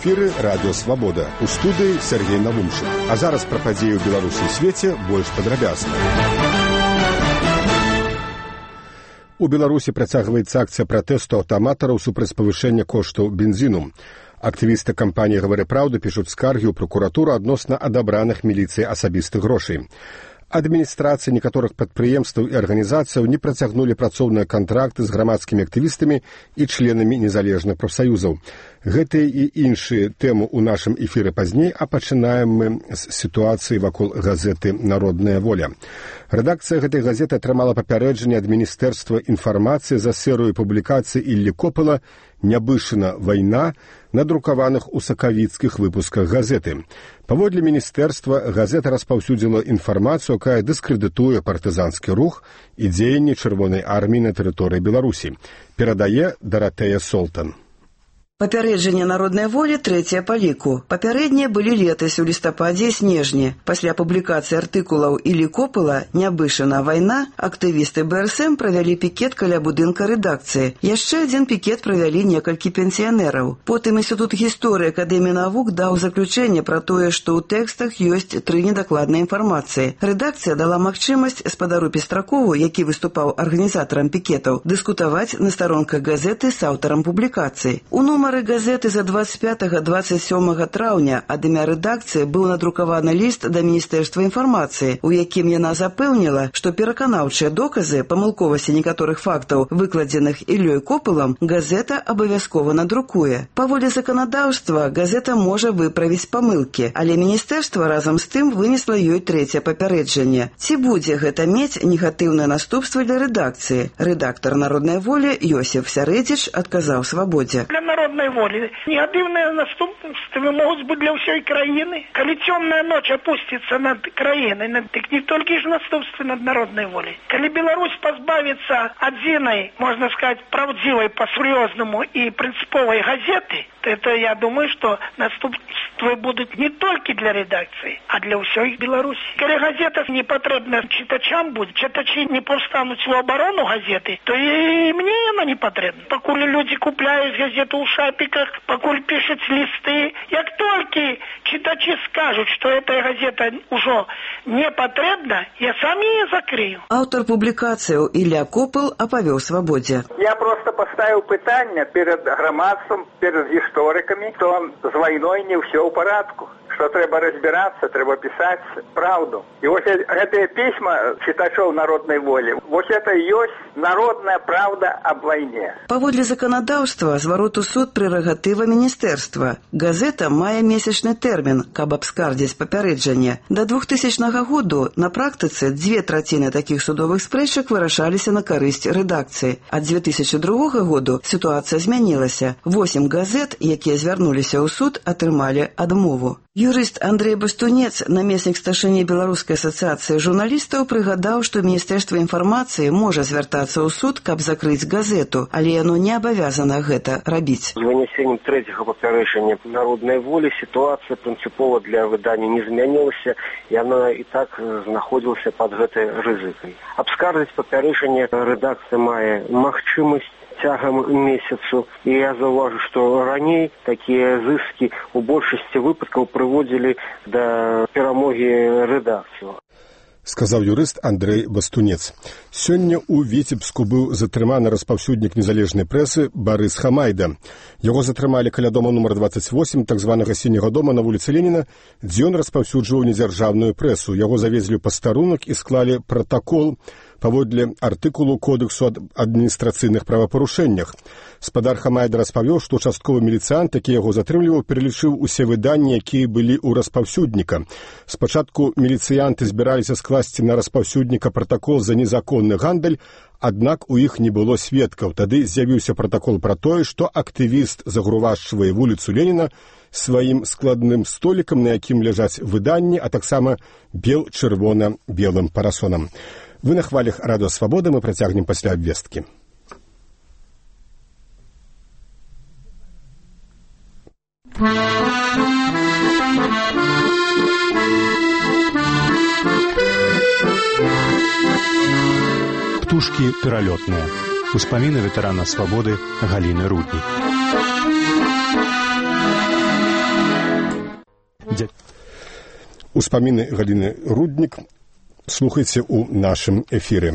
эфіры радыё Свабода. У студыі Сергей Навумчык. А зараз пра падзеі ў Беларусі і свеце больш падрабязна. У Беларусі працягваецца акцыя пратэсту аўтаматараў супраць павышэння коштаў бензіну. Актывісты кампаніі «Гавары праўду» пішуць скаргі ў пракуратуру адносна адабраных міліцыяй асабістых грошай. Адміністрацыі некаторых прадпрыемстваў і арганізацыяў не працягнулі працоўныя кантракты з грамадскімі актывістамі і членамі незалежных прафсаюзаў. Гэтыя і іншыя тэмы ў нашым эфіры пазней, а пачынаем мы з сітуацыі вакол газеты «Народная воля». Рэдакцыя гэтай газеты атрымала папярэджанне ад Міністэрства інфармацыі за серыю публікацый Іллі Копыла «Нябышына вайна», надрукаваных у сакавіцкіх выпусках газеты. Паводле міністэрства, газета распаўсюдзіла інфармацыю, якая дыскрэдытуе партызанскі рух і дзеянні Чырвонай арміі на тэрыторыі Беларусі. Перадае Даратэя Солтан. Папярэджанне «Народнай волі» трэцяе па ліку. Папярэднія былі летась у лістападзе і снежні. Пасля публікацыі артыкулаў Іллі Копыла «Нябышына вайна» актывісты БРСМ правялі пікет каля будынка рэдакцыі. Яшчэ адзін пікет правялі некалькі пенсіянераў. Потым Інстытут гісторыі Акадэміі навук даў заключэнне пра тое, што ў тэкстах ёсць 3 недакладныя інфармацыі. Рэдакцыя дала магчымасць спадару Пестракову, які выступаў арганізатарам пікетаў, дыскутаваць на старонках газеты з аўтарам публікацыі. У нумары газеты за 25-27 траўня ад імя рэдакцыі быў надрукаваны ліст да Міністэрства інфармацыі, у якім яна запэўніла, што пераканаўчыя доказы памылковасці некаторых фактаў, выкладзеных Іллёй Копылам, газета абавязкова надрукуе. Паводле заканадаўства газета можа выправіць памылкі, але міністэрства разам з тым вынесла ёй трэцяе папярэджанне. Ці будзе гэта мець негатыўныя наступствы для рэдакцыі? Рэдактар «Народнай волі» Йосиф Сярэдзіч адказаў «Свабодзе». Волі. Негативные наступства могут быть для всей краины. Коли темная ночь опустится над краиной, так не только же наступства над народной волей. Коли Беларусь позбавится одиной, можно сказать, правдивой, по-серьезному и принциповой газеты, то это, я думаю, что наступства будут не только для редакции, а для всей Беларуси. Коли газета не потребна читачам будет, читачи не повстанут в оборону газеты, то и мне она не потребна. Покуда люди купляют газету у шапиках, покуль пишут листы. Как только читачи скажут, что эта газета уже не потребна, я сам ее закрою. Автор публикации Ілля Копыл оповел «Свободе». Я просто поставил питання перед громадством, перед историками, что с войной не все в порядку. Что треба разбираться, треба писать правду. И вот эти письма читачов «Народной воли», вот это и есть народная правда об войне. Паводле заканадаўства зварот у суд прерагатыва міністэрства. Газета мае месячны тэрмін, каб абскардзіць папярэджанне. До 2000 году на практыцы 2/3 такіх судовых спрэчак вырашаліся на карысць рэдакцыі. Ад 2002 году сітуацыя змянілася. 8 газет, якія звярнуліся ў суд, атрымалі адмову. Юрыст Андрей Бастунец, намеснік старшыні Беларускай асацыяцыі журналістаў, прыгадаў, што Міністэрства інфармацыі можа звяртацца ў суд, каб закрыць газету, але яно не абавязана гэта рабіць. З вынесеннем трэцяга папярэджання «Народнай волі» сітуацыя прынцыпова для выдання не змянілася, і яна і так знаходзілася пад гэтай рызыкай. Абскардзіць папярэджанне рэдакцыя мае магчымасць цягам месяцу. І я заўважу, што раней такія зыскі у большасці выпадкаў прыводзілі да перамогі рэдакцыю. Сказаў юрыст Андрей Бастунец. Сёння ў Віцебску быў затрыманы распаўсюднік незалежнай прэсы Барыс Хамайда. Яго затрымалі каля дома нумар 28, так званага сіняга дома на вуліцы Леніна, дзе ён распаўсюджваў недзяржаўную прэсу. Яго завезлі ў пастарунак і склалі пратакол паводле артыкулу Кодексу аб адміністрацыйных правапарушэннях. Спадар Хамайда распавёў, што частковы міліцыянт, які яго затрымліваў, пералічыў усе выданні, якія былі ў распаўсюдніка. Спачатку міліцыянты збіраліся скласці на распаўсюдніка пратакол за незаконны гандаль, аднак у іх не было сведкаў. Тады з'явіўся пратакол пра тое, што актывіст загрувашчвае вуліцу Леніна сваім складным столікам, на якім ляжаць выданні, а таксама бел-чырвона-белым парасонам. Вы на хвалях радыё Свабода, мы працягнем пасля абвесткі. Птушкі пералётныя. Успаміны ветэрана свабоды Галіны Руднік. Успаміны Галіны Руднік слухайце ў нашым эфіры.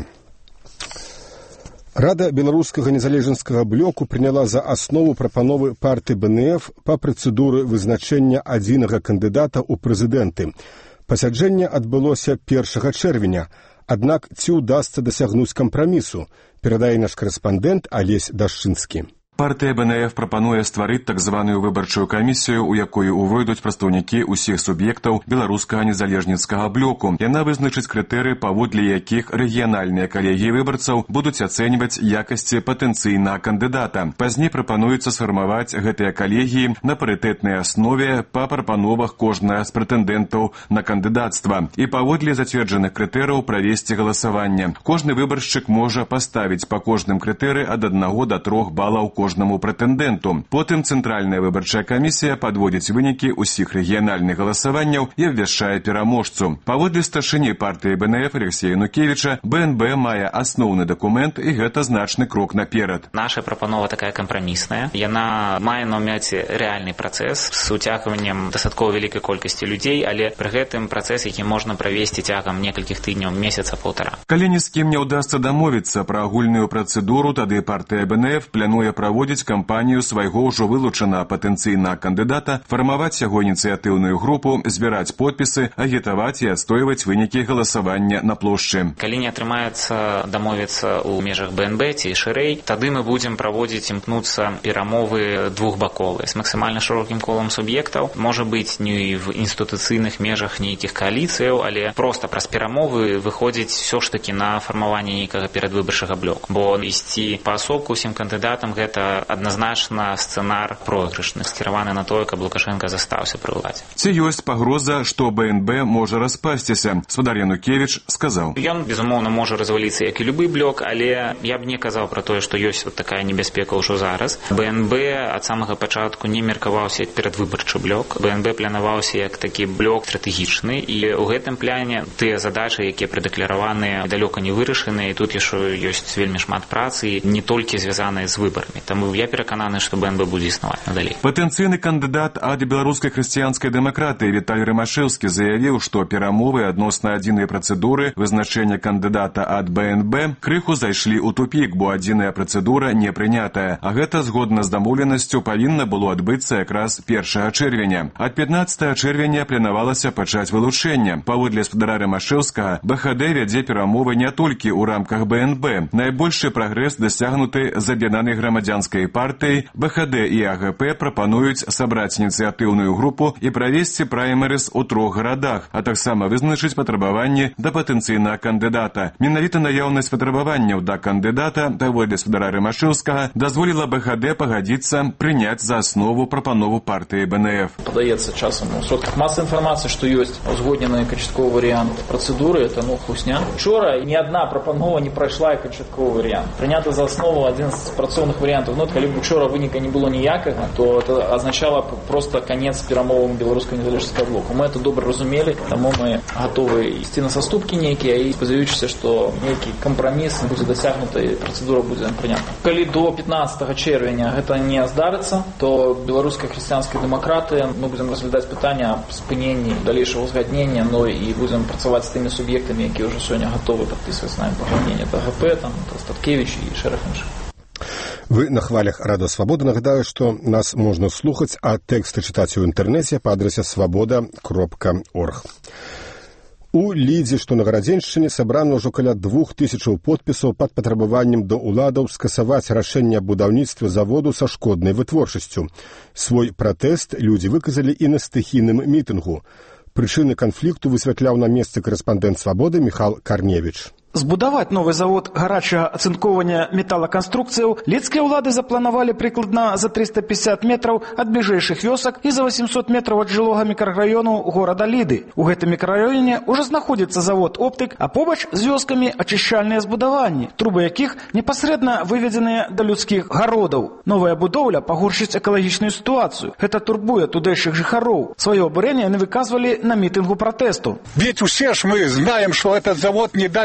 Рада беларускага незалежніцкага блоку прыняла за аснову прапановы партыі БНФ па працэдуры вызначэння адзінага кандыдата ў прэзідэнты. Пасяджэнне адбылося 1 чэрвеня, аднак ці ўдасца дасягнуць кампрамісу, перадае наш корэспандэнт Алесь Дашчынскі. Партыя БНФ прапануе стварыць так званую выбарчую камісію, у якую ўвойдуць прадстаўнікі ўсіх суб'ектаў беларускага незалежніцкага блоку. Яна вызначыць крытэрыі, паводле якіх рэгіянальныя калегіі выбарцаў будуць ацэньваць якасці патэнцыйнага кандыдата. Пазней прапануецца сфармаваць гэтыя калегіі на парытэтнай аснове па прапановах кожнага з прэтэндэнтаў на кандыдацтва і паводле зацверджаных крытэрыяў правесці галасаванне. Кожны выбаршчык можа паставіць па кожным крытэрыі ад 1 до 3 балаў кожнаму прэтэндэнту. Потым Цэнтральная выбарчая камісія падводзіць вынікі ўсіх рэгіянальных галасаванняў і абвяшчае пераможцу. Паводле старшыні партыі БНФ Алексея Янукевіча, БНБ мае асноўны дакумент, і гэта значны крок наперад. Наша прапанова такая кампрамісная. Яна мае на ўмяце рэальны працэс з уцягваннем дастаткова вялікай колькасці людзей, але пры гэтым працэс, які можна правесці цягам некалькіх тыдняў, месяца-паўтара. Калі ні з кім не ўдасца дамовіцца пра агульную працэдуру, тады партыя БНФ плануе праводзіць кампанію свайго ўжо вылучанага патэнцыйнага кандыдата, фармаваць яго ініцыятыўную групу, збіраць подпісы, агітаваць і адстойваць вынікі галасавання на плошчы. Калі не атрымаецца дамовіцца ў межах БНБ ці шырэй, тады мы будзем праводзіць імкнуцца перамовы двухбаковыя з максімальна шырокім колам суб'ектаў. Можа быць, не в інстытуцыйных межах нейкіх кааліцыяў, але проста праз перамовы выходзіць все ж такі на фармаванне нейкага перадвыбарчага блоку. Бо ісці паасобку ўсім кандыдатам гэта адназначна сцэнар пройгрышны, скіраваны на тое, каб Лукашенко застаўся пры ўладзе. Ці ёсць пагроза, што БНБ можа распасціся? Свадар Янукевіч сказаў. Ён, безумоўна, можа разваліцца, як і любы блок, але я б не казаў пра тое, што ёсць такая небяспека ўжо зараз. БНБ ад самага пачатку не меркаваўся як перадвыбарчы блок. БНБ планаваўся як такі блок стратэгічны, і ў гэтым пляне тыя задачы, якія прадыклараваныя, далёка не вырашаныя, і тут яшчэ ёсць вельмі шмат працы, не толькі звязаныя з выбарамі. Таму я перакананы, што БНБ будзе існаваць надалей. Патэнцыйны кандыдат ад беларускай хрысціянскай дэмакратыі Віталій Рымашэўскі заявіў, што перамовы адносна адзінай працэдуры вызначэння кандыдата ад БНБ крыху зайшлі ў тупік, бо адзіная працэдура не прынятая. А гэта, згодна з дамоўленасцю, павінна было адбыцца якраз 1 чэрвеня. Ад 15 чэрвеня планавалася пачаць вылучэнне. Паводле спадара Рымашэўскага, БХД вядзе перамовы не толькі ў рамках БНБ. Найбольшы прагрэс дасягнуты з аб'яднанай грамадзянскай партыі. БХД і АГП прапануюць сабраць ініцыятыўную групу і правесці праймерыс у 3 гарадах, а таксама вызначыць патрабаванні да патэнцыйнага кандыдата. Менавіта наяўнасць патрабаванняў да кандыдата, паводле спадара Рымашэўскага, дазволіла БХД пагадзіцца прыняць за аснову прапанову партыі БНФ. Падаецца часам у сродках масавай інфармацыі, што ёсць узгоднены канчатковы варыянт працэдуры, это хусня. Учора ні адна прапанова не прайшла і канчатковы варыянт. Прынята за аснову адзін з працоўных варыянтаў. Калі б учора выніка не было ніякага, то это азначала просто канец перамовам беларускага незалежніцкага блоку. Мы это добра разумелі, таму мы гатовы ісці на саступкі нейкія і спадзяючыся, што нейкі кампраміс будзе дасягнуты і працэдура будзе прынята. Калі до 15 чэрвеня гэта не здарыцца, то беларуская хрысціянская дэмакратыя мы будзем разглядаць пытанне аб спыненні далейшага узгаднення, і будзем працаваць з тымі суб'ектамі, якія ўжо сёння гатовы падпісваць з намі пагадненне ДГП, Статкевіч і шэраг іншых. Вы на хвалях Радыё Свабода. Нагадаю, што нас можна слухаць, а тэксты чытаць у інтэрнэце па адрасе свабода.орг. У Лідзе, што на Гарадзеншчыне, сабрана ўжо каля 2000 подпісаў пад патрабаваннем да ўладаў скасаваць рашэнне аб будаўніцтве заводу са шкоднай вытворчасцю. Свой пратэст людзі выказалі і на стыхійным мітынгу. Прычыны канфлікту высвятляў на месцы корэспандэнт Свабоды Міхал Карневіч. Збудаваць новы завод гарачага ацынкоўвання металаканструкцыяў лідскія ўлады запланавалі прыкладна за 350 метраў ад бліжэйшых вёсак і за 800 метраў ад жылога мікрараёну горада Ліды. У гэтым мікрараёне ўжо знаходзіцца завод «Оптык», а побач з вёскамі ачышчальныя збудаванні, трубы якіх непасрэдна выведзеныя да людскіх гародаў. Новая будоўля пагоршыць экалагічную сітуацыю. Гэта турбуе тудэйшых жыхароў. Сваё абурэнне яны выказвалі на мітынгу пратэсту. Ведь усе ж мы знаем, что этот завод не даст нам ничего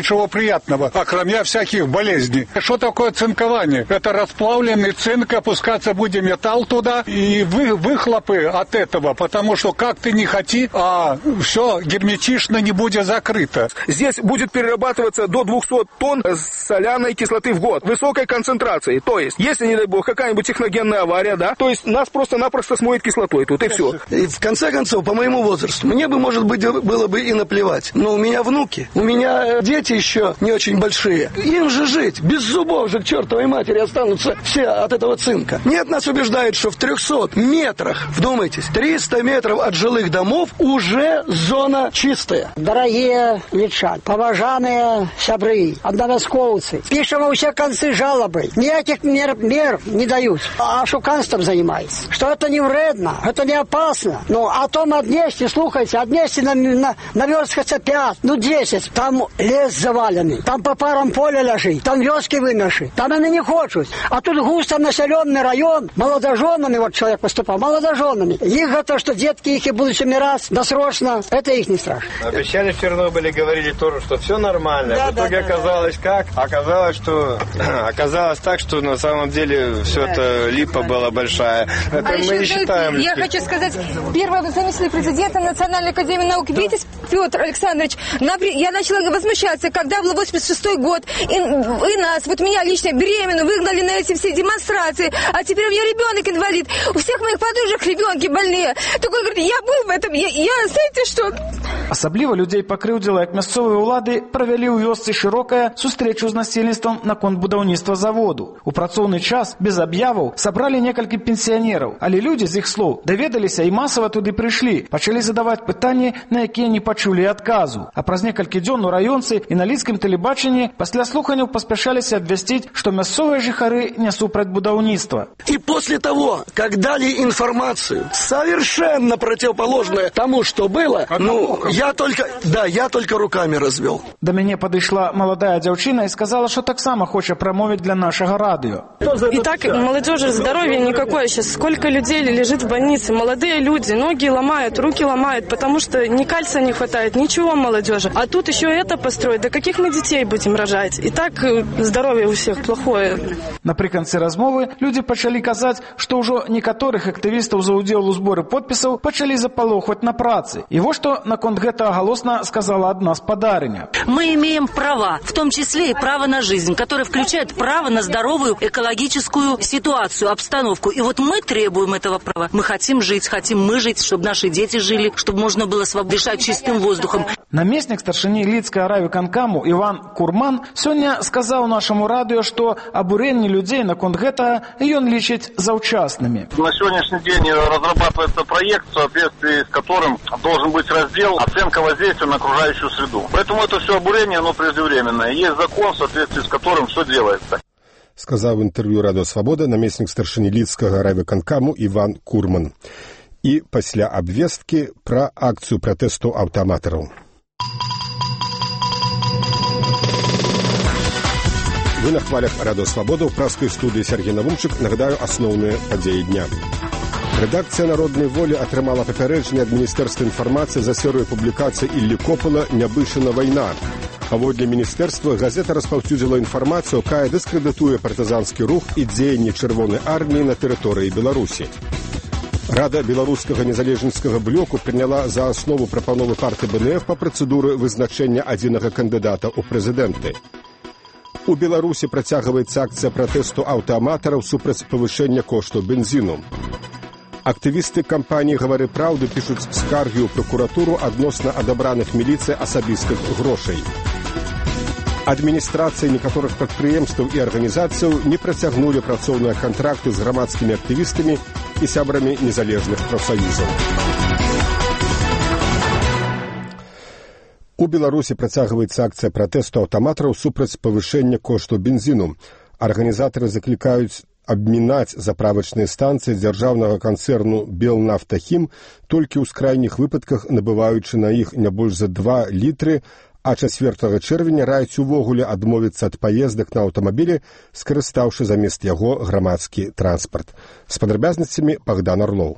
ничего приятного, кроме всяких болезней. Что такое цинкование? Это расплавленный цинк, опускаться будет металл туда, и выхлопы от этого, потому что как ты не хоти, а все герметично не будет закрыто. Здесь будет перерабатываться до 200 тонн соляной кислоты в год, высокой концентрации. То есть, если, не дай бог, какая-нибудь техногенная авария, да, то есть нас просто-напросто смоет кислотой тут, и все. И в конце концов, по моему возрасту, мне бы, может быть, было бы и наплевать. Но у меня внуки, у меня дети еще не очень большие. Им же жить, без зубов же к чертовой матери останутся все от этого цинка. Нет, нас убеждают, что в 300 метрах, вдумайтесь, 300 метров от жилых домов уже зона чистая. Дорогие личан, поважанные сябры, одновязковцы, пишем во все концы жалобы. Никаких мер не дают. А шуканством занимается. Что это не вредно, это не опасно. Ну, а том отнести, слухайте, отнести на версткаться 5, 10. Там лес заваленный, там по парам поле лежит, там вёски вымерши. Там они не хотят. А тут густо населенный район, молодоженами, вот человек поступал, молодоженами. Их это, что детки их и будут умирать досрочно, это их не страшно. Обещали в Чернобыле, говорили тоже, что все нормально. Да, в итоге оказалось как? Оказалось так, что на самом деле все это липа была большая. Это мы не считаем. Я хочу сказать, первого заместителя президента Национальной академии наук Витязь Петр Александрович, я начала возмущаться, когда был 86-й год, и нас, вот меня лично беременную, выгнали на эти все демонстрации, а теперь у меня ребенок инвалид, у всех моих подружек ребенки больные. Так он говорит, я был в этом, я знаете что... Асабліва людзей пакрыўдзіла, як мясцовыя ўлады правялі ў вёсцы шырокая сустрэчу з насельніцтвам наконт будаўніцтва заводу. У працоўны час без аб'яваў сабралі некалькі пенсіянераў, але людзі з іх слоў даведаліся і масава туды прыйшлі, пачалі задаваць пытанні, на якія не пачулі адказу. А праз некалькі дзён у раёнцы і на лідскім тэлебачанні пасля слуханняў паспяшаліся абвясціць, што мясцовыя жыхары не супраць будаўніцтва. И после того, как дали информацию совершенно противоположную тому, что было, я только руками развел. Да мяне падышла маладая дзяўчына и сказала, что таксама хоча прамовіць для нашага радио. Итак, молодежи, здоровья никакое сейчас. Сколько людей лежит в больнице? Молодые люди, ноги ломают, руки ломают, потому что ни кальция не хватает, ничего молодежи. А тут еще это построить. Да каких мы детей будем рожать? И так здоровье у всех плохое. Напрыканцы размовы люди пачалі казаць, што ўжо некаторых актывістаў за ўдзел у зборы подпісаў пачалі запалохваць на працы. І вот што наконт гэтага галосна сказала адна спадарыня. Мы имеем права, в том числе и право на жизнь, которое включает право на здоровую экологическую ситуацию, обстановку. И вот мы требуем этого права. Мы хотим жить, чтобы наши дети жили, чтобы можно было дышать чистым воздухом. Намеснік старшыні Лідскага райвыканкаму Іван Курман сёння сказаў нашаму радыё, што абурэнне людзей наконт гэтага ён лічыць заўчаснымі. На сегодняшний день разрабатывается проект, в соответствии с которым должен быть раздел оценка воздействия на окружающую среду. Поэтому это все обурение, оно преждевременное. Есть закон, в соответствии с которым все делается. Сказав в інтерв'ю Радіо Свобода намеснік старшыні Лідскага райвыканкаму Іван Курман. І пасля абвесткі пра акцыю пратэсту аўтааматараў. Вы на хвалях Радио Свобода, в праской студии Сергей Навумчик. Нагадаю основные подеи дня. Редакция «Народной воли» атрымала папярэджанне ад Міністэрства інфармацыі за серыю публікацый Іллі Копала «Нябышына вайна». Паводле міністэрства газета распаўсюдзіла інфармацыю, якая дыскрэдытуе партызанскі рух і дзеянні Чырвонай арміі на тэрыторыі Беларусі. Рада беларускага незалежніцкага блоку прыняла за аснову прапановы партыі БНФ па працэдуры вызначэння адзінага кандыдата ў прэзідэнты. У Беларусі працягваецца акцыя пратэсту аўтааматараў супраць павышэння кошту бензіну. Актывісты кампаніі «Гавары праўды» пішуць скаргі ў пракуратуру адносна адабраных міліцыяй асабістых грошай. Адміністрацыі некаторых прадпрыемстваў і арганізацыяў не працягнулі працоўныя кантракты з грамадскімі актывістамі і сябрамі незалежных прафсаюзаў. У Беларусі працягваецца акцыя пратэсту аўтаматараў супраць павышэння кошту бензіну. Арганізатары заклікаюць абмінаць заправачныя станцыі дзяржаўнага канцэрну «Белнафтахім» толькі ў скрайніх выпадках, набываючы на іх не больш за 2 літры, а 4 чэрвеня раяць увогуле адмовіцца ад паездак на аўтамабілі, скарыстаўшы замест яго грамадскі транспарт. З падрабязнасцямі Богдан Орлоў.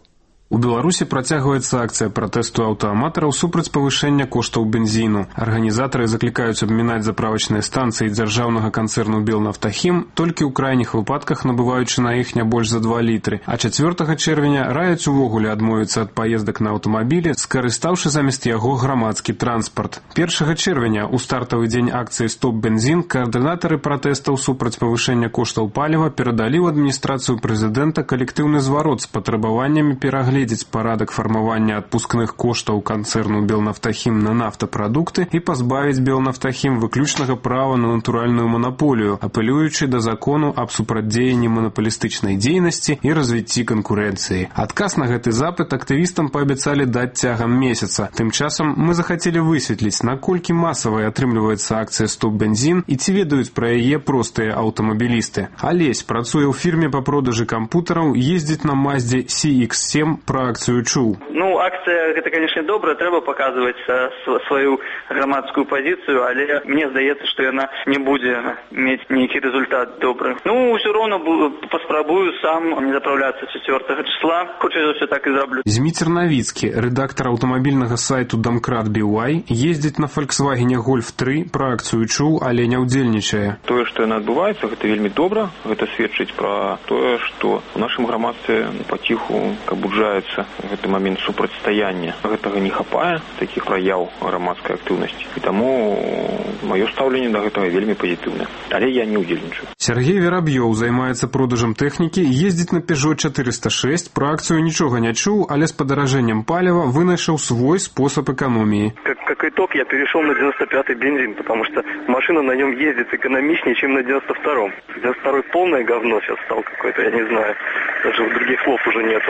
У Беларусі працягваецца акцыя пратэсту аўтааматараў супраць павышэння коштаў бензіну. Арганізатары заклікаюць абмінаць заправачныя станцыі дзяржаўнага канцэрну «Белнафтахім», толькі ў крайніх выпадках набываючы на іх не больш за 2 літры. А 4 чэрвеня раяць увогуле адмовіцца ад паездак на аўтамабілі, скарыстаўшы замест яго грамадскі транспарт. 1 чэрвеня, у стартавы дзень акцыі «Стоп-бензін», каардынатары пратэстаў супраць павышэння коштаў паліва перадалі ў адміністрацыю прэзідэнта калектыўны зварот з патрабаваннямі перагледзець парадак фармавання адпускных коштаў канцэрну «Белнафтахім» на нафтапрадукты і пазбавіць «Белнафтахім» выключнага права на натуральную манаполію, апелюючы да закону аб супрацьдзеянні манапалістычнай дзейнасці і развіцці канкурэнцыі. Адказ на гэты запыт актывістам паабяцалі даць цягам месяца. Тым часам мы захацелі высветліць, наколькі масавай атрымліваецца акцыя «Стоп-бензін» і ці ведаюць пра яе простыя аўтамабілісты. Алесь працуе ў фірме па продажы кампутараў, ездзіць на Маздзе CX-7, про акцію чуў. Акцыя, гэта, конечно, добра, трэба паказваць сваю грамадскую пазіцыю, але мне здаецца, што яна не будзе мець нейкі рэзультат добры. Усё роўна паспрабую сам не запраўляцца 4 числа, хутчэй за ўсё так і зраблю. Зміцер Навіцкі, рэдактар аўтамабільнага сайту Домкрат BY, ездзіць на Volkswagen Golf 3, про акцію чуў, але не ўдзельнічае. Тое, што яна адбываецца, гэта вельмі добра, гэта сведчыць пра тое, што ў нашым грамадстве паціху кабуджаецца гэты момент супрацьстаяння. Гэтага не хапае, такіх праяў грамадскай актыўнасці. І таму маё стаўленне да гэтага вельмі пазітыўнае. Але я не ўдзельнічаю. Сергей Вераб'ёў займаецца продажам тэхнікі, ездзіць на Peugeot 406, про акцыю нічога не чуў, але з падаражэннем паліва вынайшаў свой спосаб эканоміі. Как итог, я перешел на 95-й бензин, потому что машина на нем ездит экономичнее, чем на 92-м. 92-й полное говно сейчас стал какой-то, я не знаю. Даже других слов уже нету.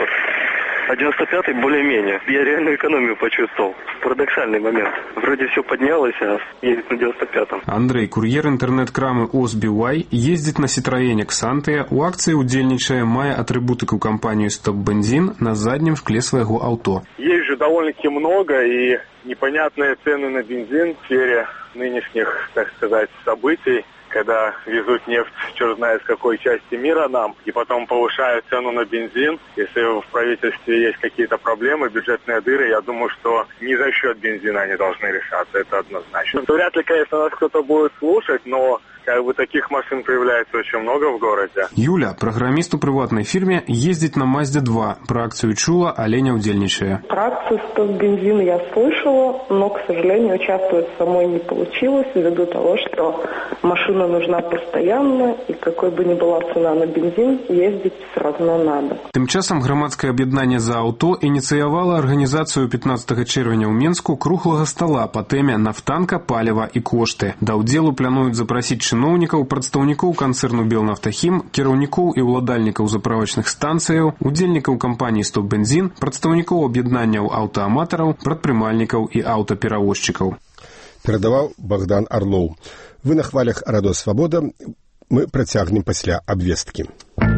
А 95-й более-менее. Я реальную экономию почувствовал. Парадоксальный момент. Вроде все поднялось, а едет на 95-м. Андрей, кур'ер інтэрнэт-крамы OSBY, ездзіць на Citroёне Xantia, у акцыі удзельнічае, мае атрыбутыку кампанію «Стоп-бензин» на заднім шкле свайго аўто. Езжу довольно-таки много, и непонятные цены на бензин в сфере нынешних, так сказать, событий, когда везут нефть черт знает с какой части мира нам, и потом повышают цену на бензин. Если в правительстве есть какие-то проблемы, бюджетные дыры, я думаю, что не за счет бензина они должны решаться, это однозначно. Вряд ли, конечно, нас кто-то будет слушать, но таких машин появляется очень много в городе. Юля, программист у прыватнай фірме, ездзіць на Мазде 2, про акцию чула, але не ўдзельнічае. Про акцию «Стоп-бензин» я слышала, но, к сожалению, участвовать самой не получилось ввиду того, что машина нужна постоянно, и какой бы ни была цена на бензин, ездить все равно надо. Тым часам грамадскае аб'яднанне «За аўто» ініцыявала арганізацыю 15 чэрвеня ў Менску круглага стала па тэме нафтанка, паліва і кошты. Да ўдзелу плануюць запрасіць чыноўнікаў, прадстаўнікоў канцэрну «Белнафтахім», кіраўнікоў і ўладальнікаў заправачных станцыяў, удзельнікаў кампаніі «Стоп-бензін», прадстаўнікоў аб'яднанняў аўтааматараў, прадпрымальнікаў і аўтаперавозчыкаў. Перадаваў Богдан Орлоў. Вы на хвалях Радио Свобода. Мы працягнем пасля абвесткі.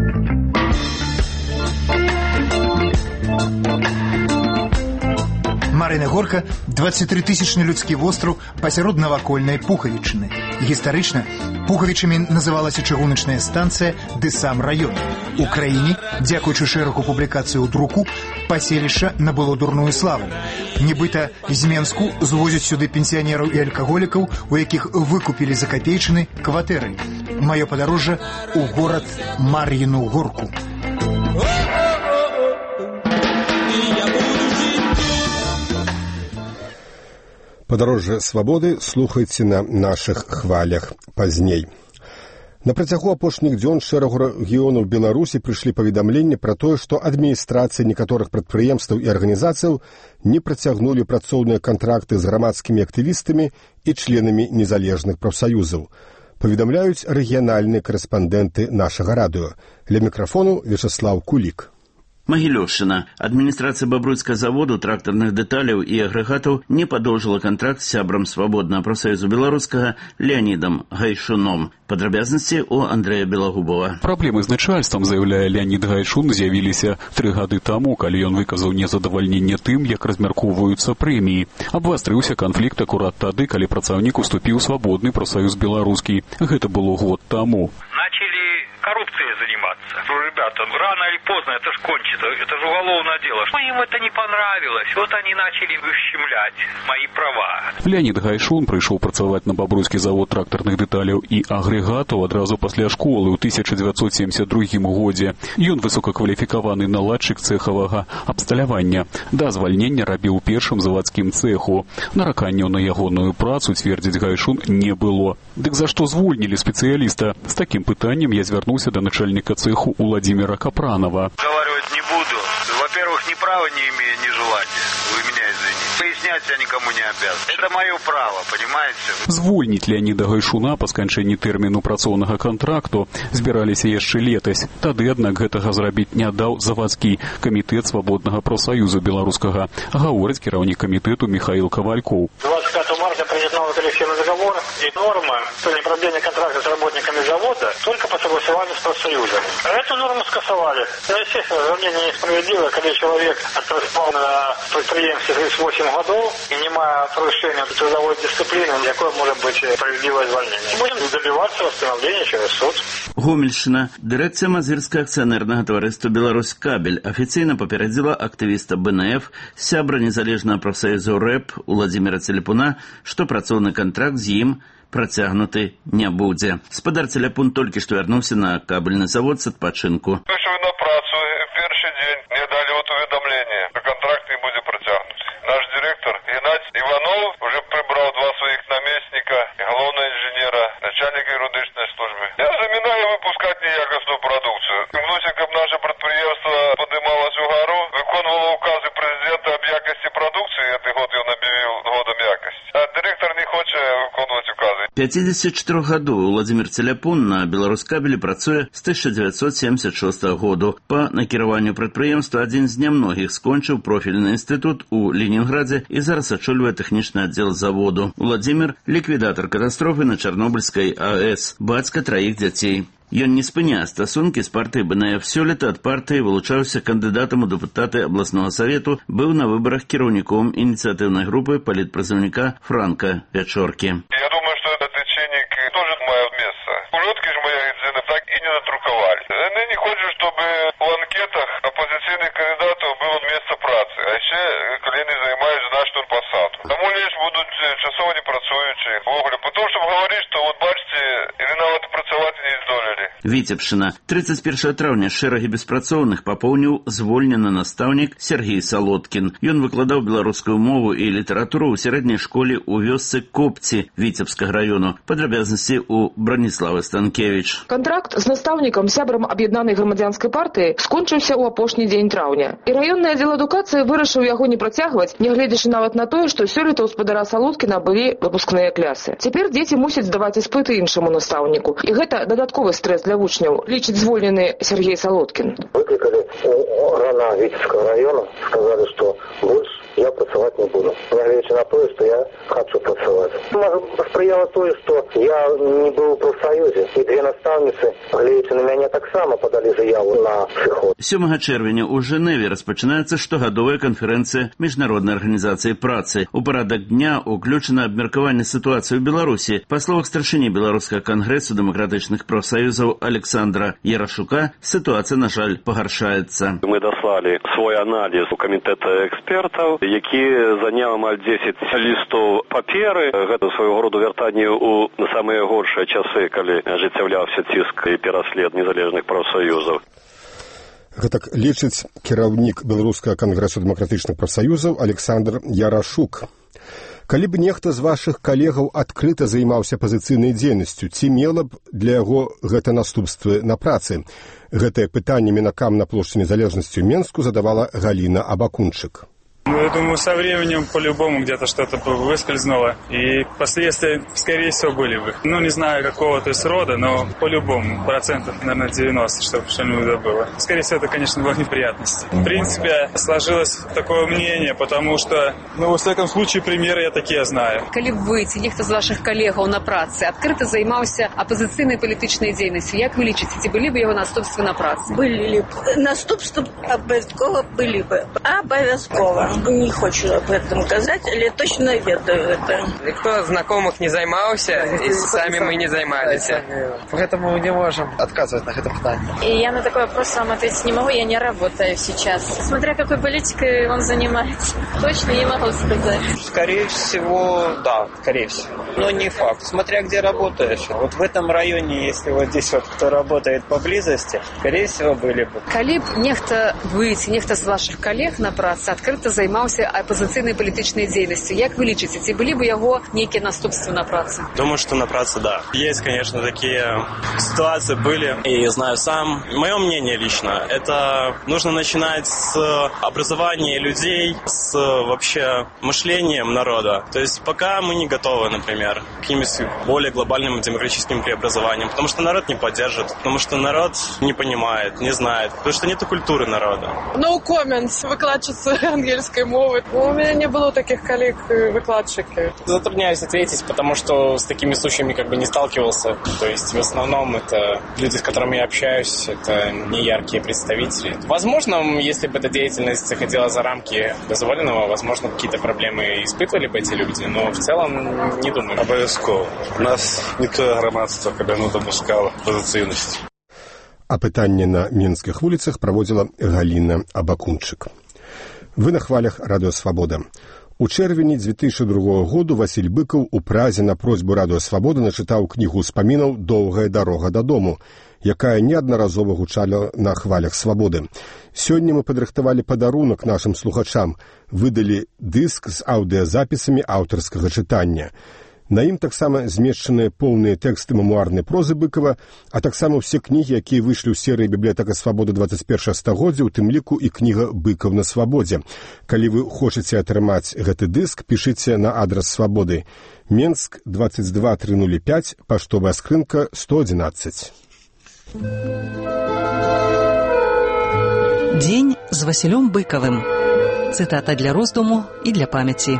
Марына Горка – 23-тысячны людскі востраў пасярод навакольнай Пухавічыны. Гістарычна Пухавічамі называлася чыгуначная станцыя ды сам раён. У краіне, дзякуючы шэрагу публікацый у друку, паселішча набыло дурную славу. Нібыта з Менску звозяць сюды пенсіянераў і алкаголікаў, у якіх выкупілі за капейчыны кватэры. Маё падарожжа ў горад Мар'іну Горку. Падарожжа свабоды слухайце на нашых хвалях пазней. На працягу апошніх дзён шэрагу рэгіёнаў Беларусі прыйшлі паведамленні пра тое, што адміністрацыі некаторых прадпрыемстваў і арганізацыяў не працягнулі працоўныя кантракты з грамадскімі актывістамі і членамі незалежных прафсаюзаў. Паведамляюць рэгіянальныя корэспандэнты нашага радыё. Ля мікрафону Вячаслаў Кулік. Магілёўшчына. Адміністрацыя Бабруйскага заводу трактарных дэталяў і агрэгатаў не падоўжыла кантракт з сябрам свабоднага прафсаюзу беларускага Леонідам Гайшуном. Падрабязнасці у Андрэя Белагубова. Праблемы з начальствам, заяўляе Леонід Гайшун, з'явіліся 3 гады таму, калі ён выказаў незадавальненне тым, як размяркоўваюцца прэміі. Абвастрыўся канфлікт акурат тады, калі працаўнік уступіў свабодны прафсаюз беларускі. Гэта было год таму. коррупцией заниматься. Ребята, рано или поздно это ж кончится, это же уголовное дело. Что им это не понравилось? Вот они начали ущемлять мои права. Леонид Гайшун прыйшоў працаваць на бабруйскі завод трактарных дэталяў і агрэгатаў адразу пасля школы ў 1972 годзе. Ён высокакваліфікаваны наладчык цэхавага абсталявання. Да звальнення рабіў першым завадскім цэху. Нараканняў на ягоную працу, цвердзіць Гайшун, не было. Дык за што звольнілі спецыяліста? З такім пытаннем я звярнуўся да начальніка цэху Владимира Капранова. Говорить не буду. Во-первых, ни права не имею, ни желания. Вы меня извините. Пояснять я никому не обязан. Это мое право, понимаете? Звольніць Леоніда Гайшуна па сканчэнні тэрміну працоўнага кантракту збіраліся яшчэ летась. Тады, аднак, гэтага зрабіць не даў завадскі камітэт Свабоднага профсаюзу беларускага, гаворыць кіраўнік камітэту Михаил Ковальков. 25 марта принят новый коллективный договор и норма по непродления контракта с работниками завода только по согласованию с профсоюзом. Эту норму скасовали. Естественно, заявление несправедливое, когда человек отработал на предприятии 38 годов и не имея нарушения трудовой дисциплины, какое может быть справедливое звольнение. Будем добиваться восстановления через суд. Гомельщина. Дирекція Мазирського акціонерного товариства «Білоруськабель» офіційно попередила активіста БНФ, сябра незалежного профсоюзу РЭП Владимира Целепуна, що працоўны контракт з ім працягнуты не будзе. Спадар Целепун толькі што вярнуўся на кабельны завод з адпачынку. Вышел на працу, першы дзень мне далі уведомление, что контракт не будзе працягнуты. Наш директор Геннадий Иванов уже прибрал 2 своих наместника, головного инженера, начальника юридичной службы. Я заминаю выпускать неякостную продукцию. Вносим, как наше предприятие поднималось угору, виконувало указы президента об якости продукции, этот год он объявил годом якости. А директор не хочет виконувати указы. 54-гадовы Владимир Целепун на «Беларускабелі» працуе з 1976 году. Па накіраванню прадпрыемства адзін з нямногіх скончыў профільны інстытут у Ленінградзе і зараз ачольвае тэхнічны аддзел заводу. Владимир – ліквідатар катастрофы на Чарнобыльскай АЭС, бацька 3 дзяцей. Ён не спыняе стасункі з партыяй БНФ. Сёлета ад партыі вылучаўся кандыдатам у дэпутаты абласнога савету, быў на выбарах кіраўніком ініцыятыўнай групы палітпрадстаўніка Франка Вячоркі. Я думаю, что этот лечебник тоже мое место. Улетки же мои так и не натруковали. Они не хотят, чтобы в анкетах оппозиционных кандидатов было место працы. А еще колени займаються на штурм посаду. Тому лишь будут часово не працуючи. Потому что говорить, что вот бачите, или нават працаваць не здолели. Віцебшчына. 31 траўня шэрагі беспрацоўных папоўніў звольнены настаўнік Сергей Салоткін. Ён выкладаў беларускую мову і літаратуру ў сярэдняй школе ў вёсцы Копці Віцебскага раёну. Падрабязнасці у Браніславы Станкевіч. Контракт з настаўнікам сябрам аб'яднанай грамадзянскай партыі скончыўся ў апошні дзень траўня. І раённы аддзел адукацыі вырашыў яго не працягваць, нягледзячы нават на тое, што сёлета ў спадара Салоткіна былі выпускныя клясы. Цяпер дзеці мусяць здаваць іспыты іншаму настаўніку. І гэта дадатковы стресс для вучняў, лічыць звольнены Сергей Солодкин. Выкликали рана Витебского района, сказали, что больше я працаваць не буду. Нягледзячы на тое, што я хочу працаваць. Спрыяла тое, што я не быў у профсаюзе, і 2 настаўніцы, гледзячы на мяне, таксама падалі заяву на сыход. 7 чэрвеня ў Жэневе распачынаецца штогадовая канферэнцыя Міжнароднай арганізацыі працы. У парадак дня уключана абмеркаванне сітуацыі ў Беларусі. Па словах старшыні Беларускага кангрэсу дэмакратычных профсаюзаў Александра Ярашука, сітуацыя, на жаль, пагаршаецца. Мы даслалі свой аналіз у камітэта экспертаў, які заняў амаль 10 лістов паперы. Гэта свайго роду вяртанне ў самыя горшыя часы, калі ажыццяўляўся ціск і пераслед незалежных прафсаюзаў. Гэтак лічыць кіраўнік Беларускага кангрэсу дэмакратычных прафсаюзаў Александр Ярашук. Калі б нехта з вашых калегаў адкрыта займаўся пазіцыйнай дзейнасцю, ці мела б для яго гэта наступствы на працы? Гэтае пытанне мінакам на плошчы Незалежнасці ў Менску задавала Галіна Абакунчык. Я думаю, со временем по-любому где-то что-то выскользнуло, и последствия, скорее всего, были бы. Не знаю, какого то есть рода, но по-любому, процентов, наверное, 90, чтобы что-нибудь было. Скорее всего, это, конечно, было неприятность. В принципе, сложилось такое мнение, потому что, во всяком случае, примеры я такие знаю. Калі б вы, ці нехто з ваших калегаў на працы адкрыта займаўся апозіцыйнай палітычнай дзейнасцю, як вы лічыце, ці былі б яго наступствы на працы? Былі б. Наступствы абавязкова былі б. Абавязкова. не хочу об этом сказать, але точно ведаю это. Никто знакомых не займался, и сами мы не займались. Поэтому мы не можем отказывать на это питание. И я на такой вопрос вам ответить не могу, я не работаю сейчас. Смотря какой политикой он занимается. Точно не могу сказать. Скорее всего, да, скорее всего. Но не факт. Смотря где работаешь. Вот в этом районе, если вот здесь вот кто работает поблизости, скорее всего, были бы. Калі б нехта вы ці нехта з вашых калег на працы адкрыта займаўся апазіцыйнай палітычнай дзейнасцю, як вы лічыце, ці былі бы яго нейкія наступствы на працы? Думаю, что на праце, да. Есть, конечно, такие ситуации были, и я знаю сам. Мое мнение лично, это нужно начинать с образования людей, с вообще мышлением народа. То есть пока мы не готовы, например, к каким-нибудь более глобальным демократическим преобразованиям, потому что народ не поддержит, потому что народ не понимает, не знает, потому что нету культуры народа. No comments, выкладчица английской мовы. У меня не было таких коллег-выкладчиков. Затрудняюсь ответить, потому что с такими случаями как бы не сталкивался. То есть в основном это люди, с которыми я общаюсь, это не яркие представители. Возможно, если бы эта деятельность заходила за рамки дозволенного, возможно, какие-то проблемы испытывали бы эти люди, но в целом не думаю. Обовязково. У нас никто громадство, когда оно допускало позиционность. Апытанне на мінскіх вуліцах праводзіла Галіна Абакунчык. Вы на хвалях Радыё Свабода. У чэрвені 2002 году Васіль Быкаў у Празе на просьбу Радыё Свабода начытаў кнігу ўспамінаў «Доўгая дарога дадому», якая неаднаразова гучала на хвалях Свабоды. Сёння мы падрыхтавалі падарунак нашым слухачам, выдалі дыск з аўдыязапісамі аўтарскага чытання. На ім таксама змешчаныя поўныя тэксты мемуарнай прозы Быкава, а таксама ўсе кнігі, якія выйшлі ў серыі «Бібліятэка Свабоды 21 стагоддзя», у тым ліку і кніга «Быкаў на свабодзе». Калі вы хочаце атрымаць гэты дыск, пішыце на адрас Свабоды. Менск, 22305, паштовая скрынка 111. Дзень з Васілём Быкавым. Цытата для роздуму і для памяці.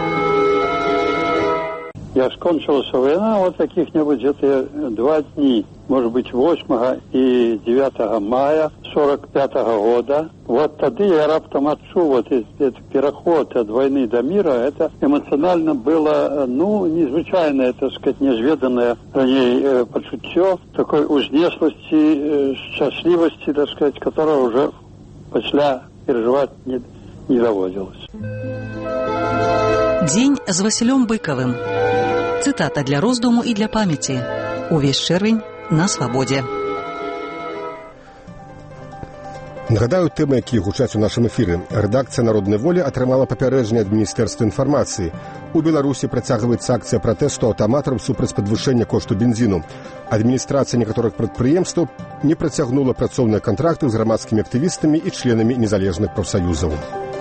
Я скончилась война вот каких-нибудь где-то 2 дни, может быть 8 и 9 мая 45 года. Вот тогда я раптом отчув вот этот переход от войны до мира, это эмоционально было, незвычайное, так сказать, неизведанное ранее почуття, такой узнеслости, счастливости, так сказать, которая уже после переживать не доводилось. Дзень з Васілём Быкавым. Цытата для роздуму і для памяці. Увесь чэрвень на свабодзе. Нагадаю, тэмы, якія гучаць у нашым эфіры. Рэдакцыя «Народнай волі» атрымала папярэджанне ад Міністэрства інфармацыі. У Беларусі працягваецца акцыя пратэсту аўтаматараў супраць падвышэння кошту бензіну. Адміністрацыя некаторых прадпрыемстваў не працягнула працоўныя кантракты з грамадскімі актывістамі і членамі незалежных прафсаюзаў.